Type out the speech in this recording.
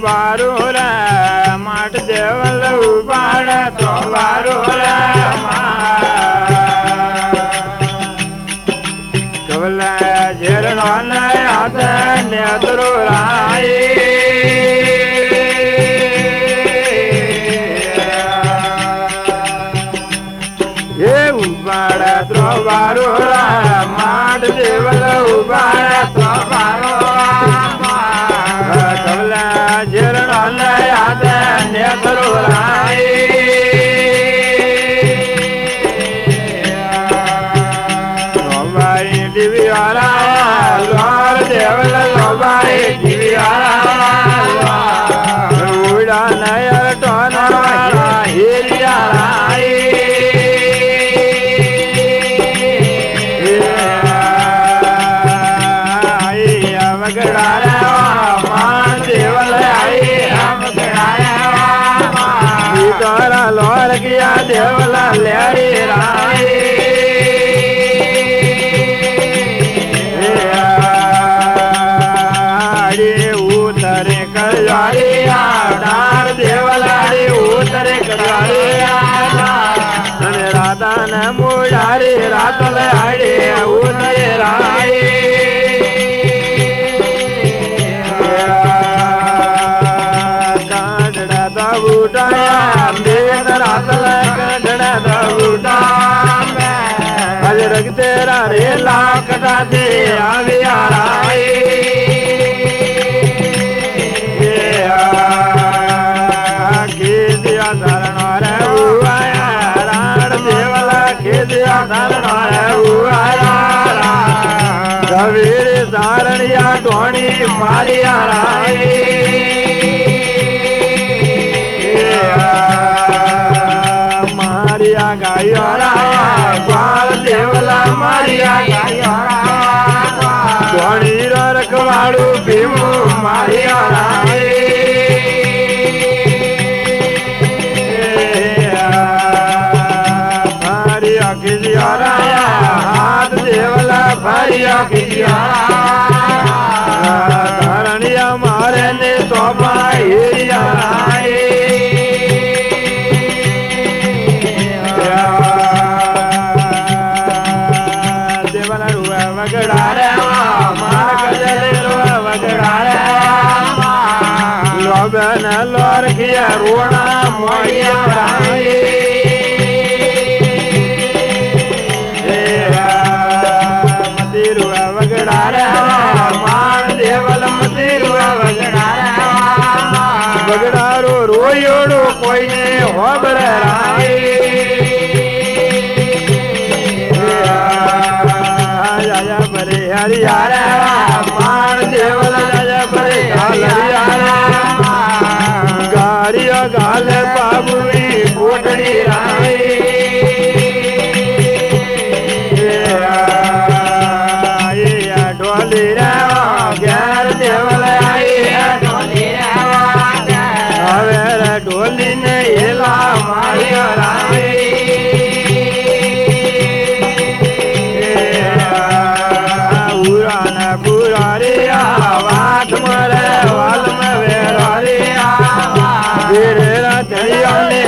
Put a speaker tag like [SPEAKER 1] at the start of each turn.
[SPEAKER 1] बारू रे माट देवल उबाड़ तो बारू रे कवल जेर नौन याद नेत्रो राई ये उबाड़ तो बारू रे माट देवल उबाड़ तो बारू जिरण याद नेत्रो राई लोबाई दिव्यारा लोर देवल लोबाई दिव्यारा उड़ा नयर टोना हिरिया राई मगड़ा लोर किया देवला लेरी राई उतरे करिया डार देवला उतरे करिया राधा न मुरारी रात लाड़ी उतरे राई रख तेरा रे लाकटा दे आवियाराई दिया धरण रे उआया राण देवला के दिया धरण रे उआया कबीर धारणिया ढोणी मारिया राई मारिया गायोरा ग्वाल देवला मारिया गायोरा ढोणी रखवाड़ू भीमू मारिया राई भारिया खिजियारा हाथ देवला भारिया खिजियारा धरणिया मारे ने सोपा हिरिया राई लोबन लोर किया रोना मोया राई मतिरुआ वगड़ा रे मान देवल मतिरुआ वगड़ा रे वगड़ा रो रोयोड़ो कोई ने होबर राई आया बरे हरियारा मान देवल आया बरे हरियारा गाड़िया गाल बाबुई कोटड़ी राई ढोली रावा ग्यार देवल आई ढोली रावा ढोली ने हिला मारिया राई बुरारिया वाट मरे वाल में वेरारिया वीर रथिया ने